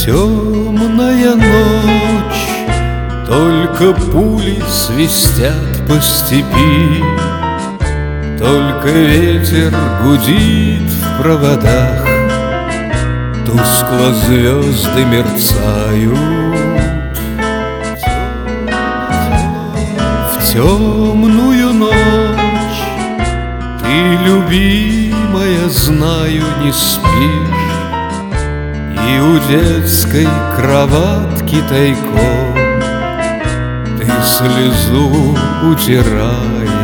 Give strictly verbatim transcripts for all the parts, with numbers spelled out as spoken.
Темная ночь, только пули свистят по степи, только ветер гудит в проводах, тускло звезды мерцают. В темную ночь ты, любимая, знаю, не спишь, и у детской кроватки тайком ты слезу утираешь.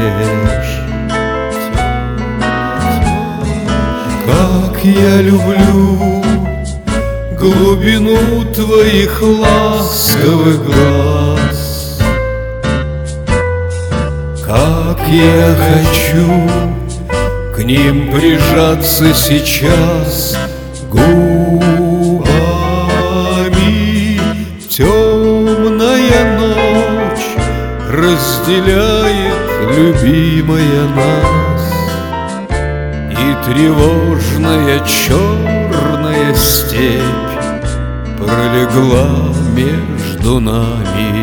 Как я люблю глубину твоих ласковых глаз, как я хочу к ним прижаться сейчас губами. Темная ночь разделяет, любимая, нас, и тревожная черная степь пролегла между нами.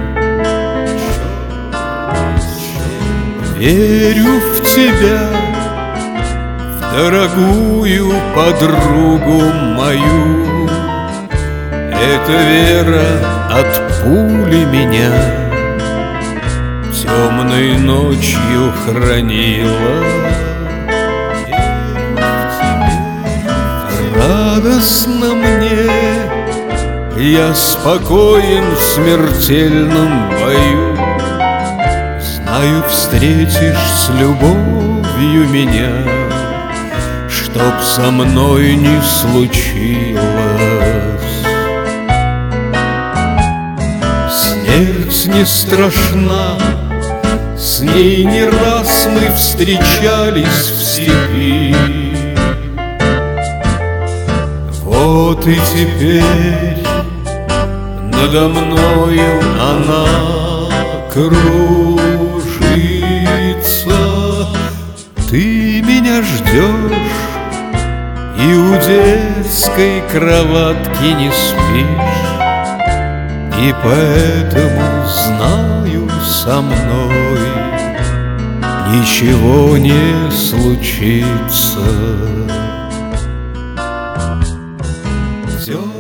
Верю в тебя, в дорогую подругу мою. Эта вера от пули меня темной ночью хранила. Радостно мне, я спокоен в смертельном бою. Знаю, встретишь с любовью меня, чтоб со мной не случилось. Смерть не страшна, с ней не раз мы встречались в степи. Вот и теперь надо мною она кружится. Ты меня ждешь и у детской кроватки не спишь, и поэтому знаю, со мной ничего не случится. Все